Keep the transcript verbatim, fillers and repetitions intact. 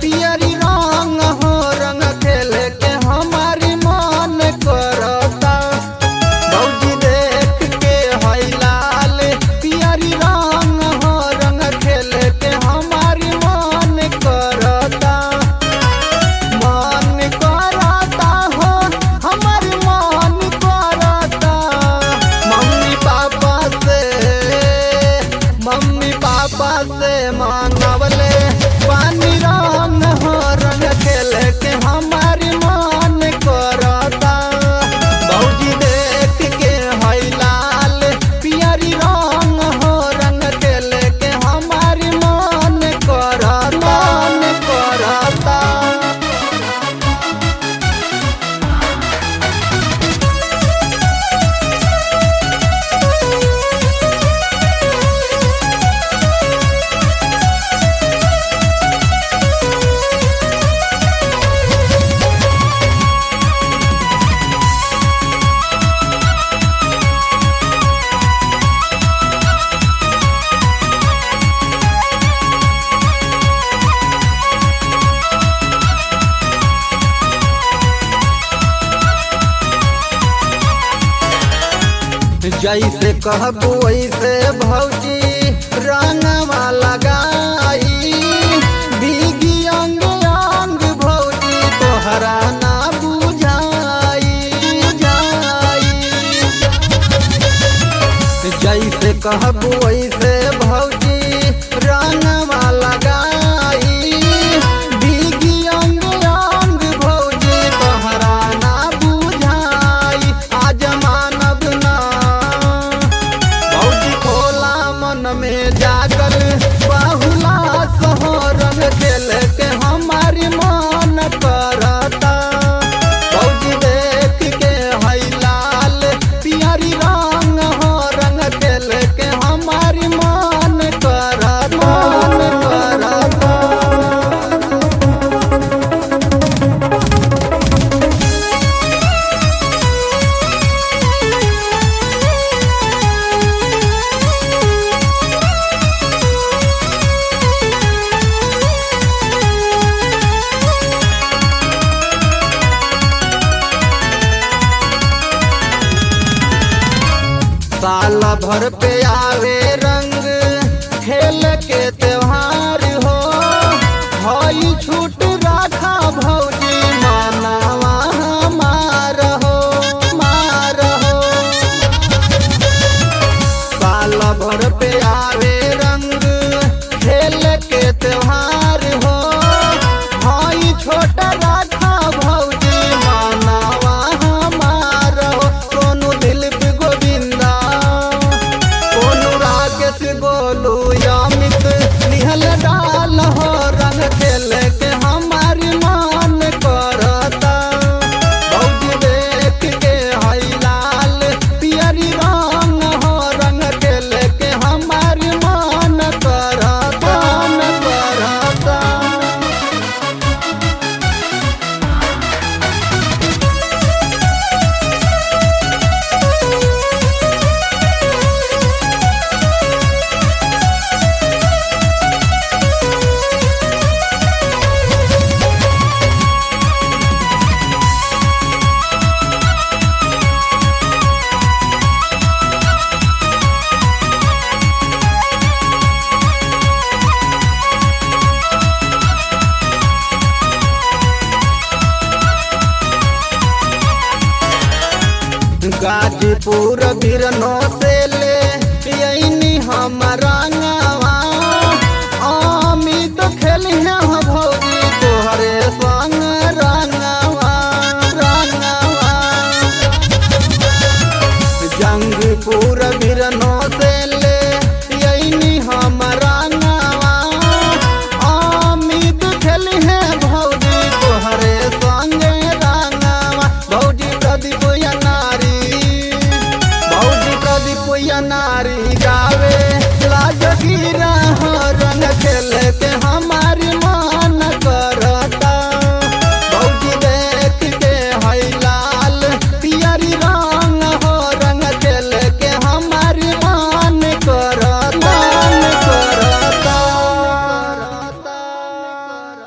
पियरी रंग हो रंग खेल के हमारी मन करता। भौजी देख के हई लाल पियरी रंग हो रंग खेल के हमारी मन करता। मन करता हो हमारी मन करता। मम्मी पापा से मम्मी पापा से मांगवले पानी रंग हो रंग खेल के हमारी मन करता। भौजी देख के हई लाल पियरी रंग हो रंग खेल के हमारी मन करता मन करता। जैसे कहबू वैसे भौजी रंगवा लगाई। भीगी अंग अंग भौजी तोहरा ना बुझाई बुझाई। जैसे कहबू वैसे भौजी रंगवा लगाई। भीगी अंग अंग भौजी तोहरा ना बुझाई। आज मानब ना मन में जागल बाहुला सहो रंग खेल के हमारी मन करता। भौजी देख के हई लाल पियरी रंग हो रंग खेल के हमारी मन करता मन करता। साल भर पे आवे रंग खेल के त्योहार हो। हई छूट राखा भौजी मानवा हमार हो मार हो। साल भर पे आवे रंग खेल के त्योहार हो। हई छोट राखा भौजी मानवा हमार हो। सोनू दिलीप गोविंदा गोलू अमित निहल डाल हो रंग खेल के हमारी मन करता। भौजी देख के हई लाल पियरी रंग हो रंग खेल के हमारी मन करता मन करता। गाजीपुर बिरनो